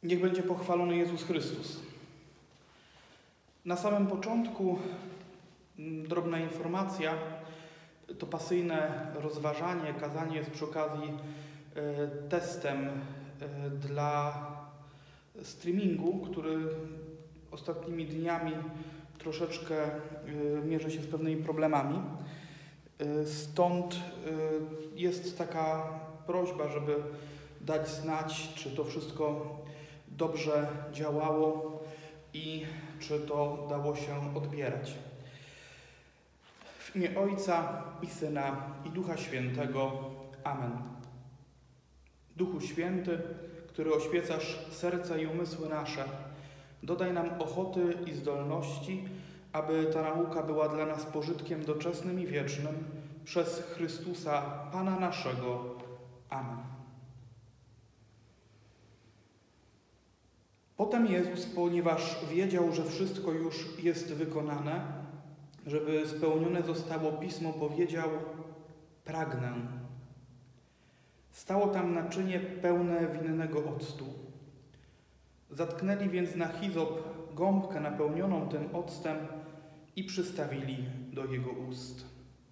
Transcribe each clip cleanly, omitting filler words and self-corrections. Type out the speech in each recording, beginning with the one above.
Niech będzie pochwalony Jezus Chrystus. Na samym początku drobna informacja, to pasyjne rozważanie, kazanie jest przy okazji testem dla streamingu, który ostatnimi dniami troszeczkę mierzy się z pewnymi problemami. Stąd jest taka prośba, żeby dać znać, czy to wszystko dobrze działało i czy to dało się odbierać. W imię Ojca i Syna i Ducha Świętego. Amen. Duchu Święty, który oświecasz serca i umysły nasze, dodaj nam ochoty i zdolności, aby ta nauka była dla nas pożytkiem doczesnym i wiecznym, przez Chrystusa, Pana naszego. Amen. Potem Jezus, ponieważ wiedział, że wszystko już jest wykonane, żeby spełnione zostało Pismo, powiedział: pragnę. Stało tam naczynie pełne winnego octu. Zatknęli więc na hizop gąbkę napełnioną tym octem i przystawili do jego ust.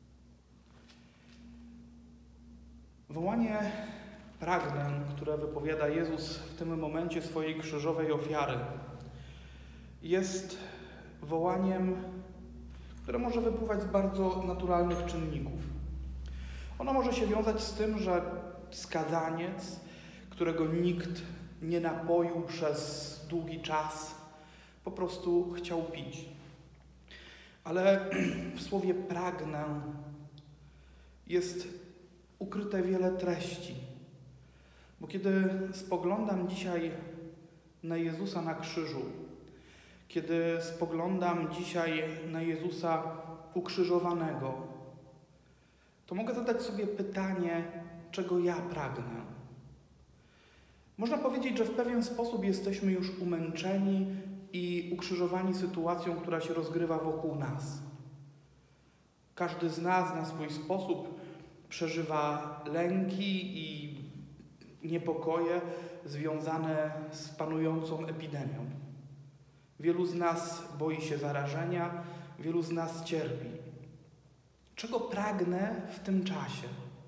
Wołanie pragnę, które wypowiada Jezus w tym momencie swojej krzyżowej ofiary, jest wołaniem, które może wypływać z bardzo naturalnych czynników. Ono może się wiązać z tym, że skazaniec, którego nikt nie napoił przez długi czas, po prostu chciał pić. Ale w słowie pragnę jest ukryte wiele treści. Bo kiedy spoglądam dzisiaj na Jezusa na krzyżu, kiedy spoglądam dzisiaj na Jezusa ukrzyżowanego, to mogę zadać sobie pytanie, czego ja pragnę. Można powiedzieć, że w pewien sposób jesteśmy już umęczeni i ukrzyżowani sytuacją, która się rozgrywa wokół nas. Każdy z nas na swój sposób przeżywa lęki i niepokoje związane z panującą epidemią. Wielu z nas boi się zarażenia, wielu z nas cierpi. Czego pragnę w tym czasie?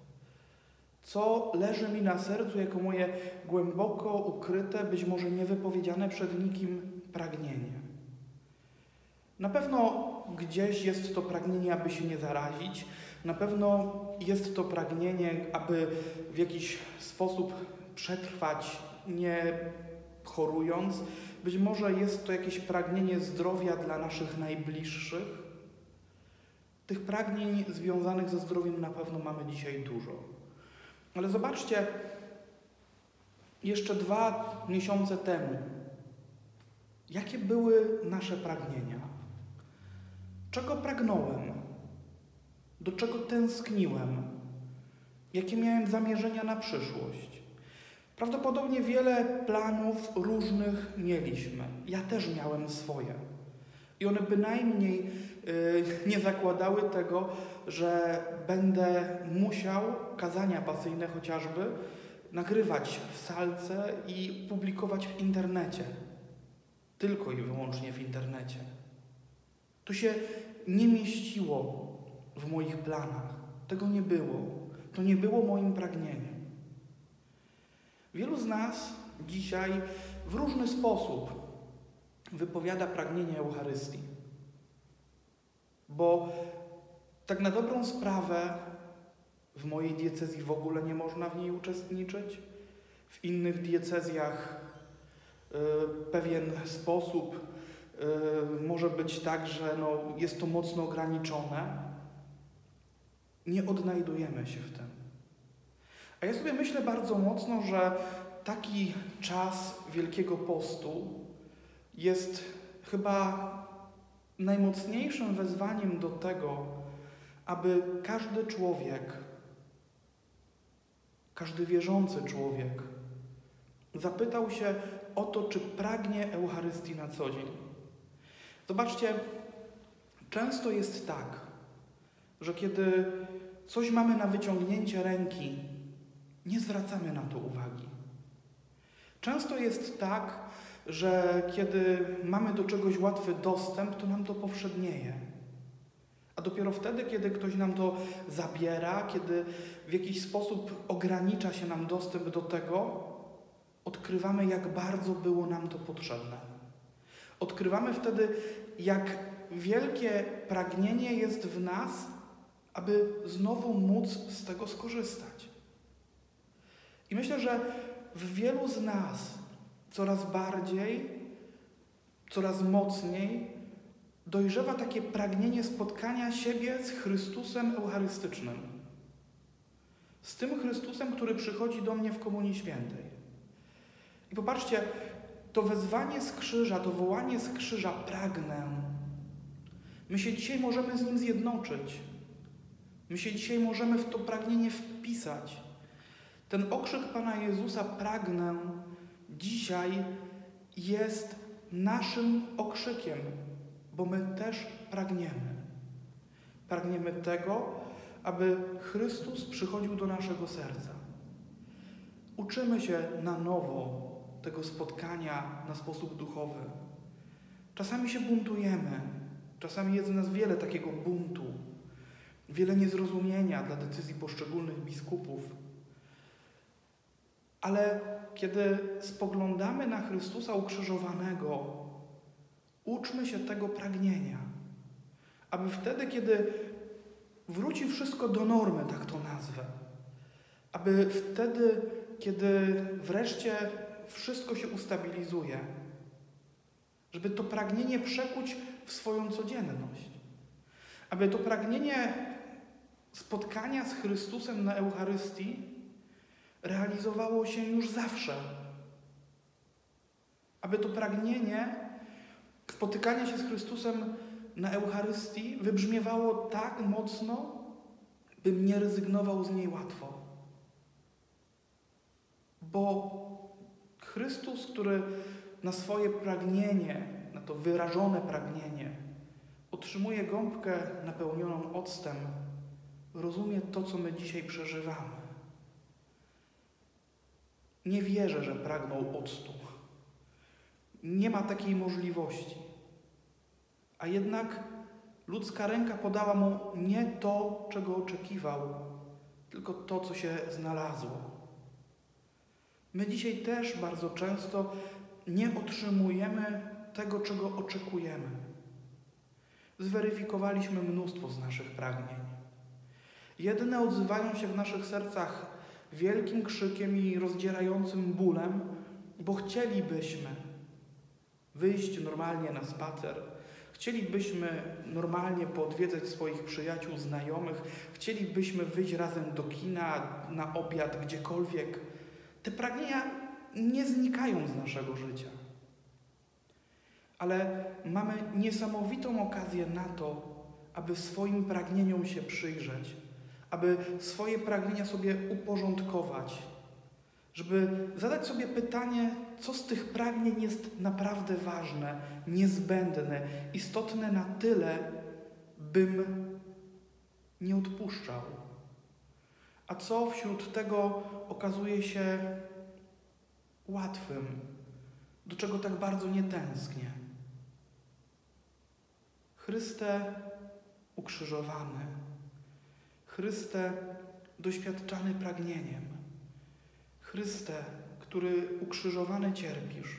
Co leży mi na sercu jako moje głęboko ukryte, być może niewypowiedziane przed nikim pragnienie? Na pewno gdzieś jest to pragnienie, aby się nie zarazić. Na pewno jest to pragnienie, aby w jakiś sposób przetrwać, nie chorując. Być może jest to jakieś pragnienie zdrowia dla naszych najbliższych. Tych pragnień związanych ze zdrowiem na pewno mamy dzisiaj dużo. Ale zobaczcie, jeszcze 2 miesiące temu, jakie były nasze pragnienia? Czego pragnąłem? Do czego tęskniłem? Jakie miałem zamierzenia na przyszłość? Prawdopodobnie wiele planów różnych mieliśmy. Ja też miałem swoje. I one bynajmniej nie zakładały tego, że będę musiał kazania pasyjne chociażby nagrywać w salce i publikować w internecie. Tylko i wyłącznie w internecie. To się nie mieściło w moich planach. Tego nie było. To nie było moim pragnieniem. Wielu z nas dzisiaj w różny sposób wypowiada pragnienie Eucharystii. Bo tak na dobrą sprawę w mojej diecezji w ogóle nie można w niej uczestniczyć. W innych diecezjach pewien sposób może być tak, że jest to mocno ograniczone. Nie odnajdujemy się w tym. A ja sobie myślę bardzo mocno, że taki czas Wielkiego Postu jest chyba najmocniejszym wezwaniem do tego, aby każdy człowiek, każdy wierzący człowiek zapytał się o to, czy pragnie Eucharystii na co dzień. Zobaczcie, często jest tak, że kiedy coś mamy na wyciągnięcie ręki, nie zwracamy na to uwagi. Często jest tak, że kiedy mamy do czegoś łatwy dostęp, to nam to powszednieje. A dopiero wtedy, kiedy ktoś nam to zabiera, kiedy w jakiś sposób ogranicza się nam dostęp do tego, odkrywamy, jak bardzo było nam to potrzebne. Odkrywamy wtedy, jak wielkie pragnienie jest w nas, aby znowu móc z tego skorzystać. I myślę, że w wielu z nas coraz bardziej, coraz mocniej dojrzewa takie pragnienie spotkania siebie z Chrystusem Eucharystycznym. Z tym Chrystusem, który przychodzi do mnie w Komunii Świętej. I popatrzcie, to wezwanie z krzyża, to wołanie z krzyża pragnę. My się dzisiaj możemy z Nim zjednoczyć. My się dzisiaj możemy w to pragnienie wpisać. Ten okrzyk Pana Jezusa pragnę dzisiaj jest naszym okrzykiem, bo my też pragniemy. Pragniemy tego, aby Chrystus przychodził do naszego serca. Uczymy się na nowo tego spotkania na sposób duchowy. Czasami się buntujemy. Czasami jest w nas wiele takiego buntu. Wiele niezrozumienia dla decyzji poszczególnych biskupów. Ale kiedy spoglądamy na Chrystusa ukrzyżowanego, uczmy się tego pragnienia. Aby wtedy, kiedy wróci wszystko do normy, tak to nazwę, aby wtedy, kiedy wreszcie wszystko się ustabilizuje, żeby to pragnienie przekuć w swoją codzienność. Aby to pragnienie spotkania z Chrystusem na Eucharystii realizowało się już zawsze. Aby to pragnienie spotykania się z Chrystusem na Eucharystii wybrzmiewało tak mocno, bym nie rezygnował z niej łatwo. Bo Chrystus, który na swoje pragnienie, na to wyrażone pragnienie otrzymuje gąbkę napełnioną octem, rozumie to, co my dzisiaj przeżywamy. Nie wierzę, że pragnął octu. Nie ma takiej możliwości. A jednak ludzka ręka podała mu nie to, czego oczekiwał, tylko to, co się znalazło. My dzisiaj też bardzo często nie otrzymujemy tego, czego oczekujemy. Zweryfikowaliśmy mnóstwo z naszych pragnień. Jedne odzywają się w naszych sercach wielkim krzykiem i rozdzierającym bólem, bo chcielibyśmy wyjść normalnie na spacer, chcielibyśmy normalnie poodwiedzać swoich przyjaciół, znajomych, chcielibyśmy wyjść razem do kina, na obiad, gdziekolwiek. Te pragnienia nie znikają z naszego życia. Ale mamy niesamowitą okazję na to, aby swoim pragnieniom się przyjrzeć, aby swoje pragnienia sobie uporządkować, żeby zadać sobie pytanie, co z tych pragnień jest naprawdę ważne, niezbędne, istotne na tyle, bym nie odpuszczał. A co wśród tego okazuje się łatwym, do czego tak bardzo nie tęsknię. Chryste ukrzyżowany, Chryste doświadczany pragnieniem, Chryste, który ukrzyżowany cierpisz,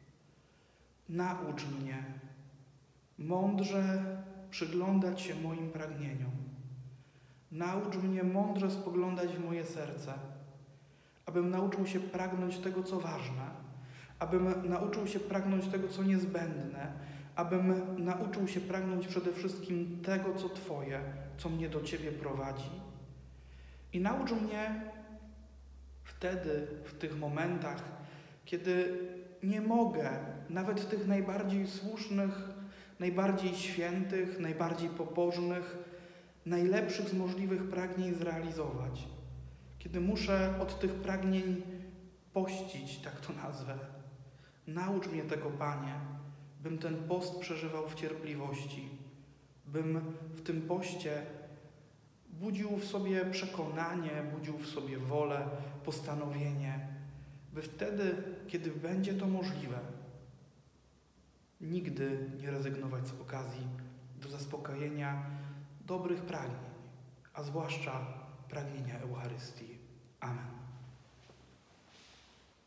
naucz mnie mądrze przyglądać się moim pragnieniom. Naucz mnie mądrze spoglądać w moje serce, abym nauczył się pragnąć tego, co ważne, abym nauczył się pragnąć tego, co niezbędne, abym nauczył się pragnąć przede wszystkim tego, co Twoje, co mnie do Ciebie prowadzi. I naucz mnie wtedy, w tych momentach, kiedy nie mogę nawet tych najbardziej słusznych, najbardziej świętych, najbardziej pobożnych, najlepszych z możliwych pragnień zrealizować. Kiedy muszę od tych pragnień pościć, tak to nazwę. Naucz mnie tego, Panie, bym ten post przeżywał w cierpliwości, bym w tym poście budził w sobie przekonanie, budził w sobie wolę, postanowienie, by wtedy, kiedy będzie to możliwe, nigdy nie rezygnować z okazji do zaspokojenia dobrych pragnień, a zwłaszcza pragnienia Eucharystii. Amen.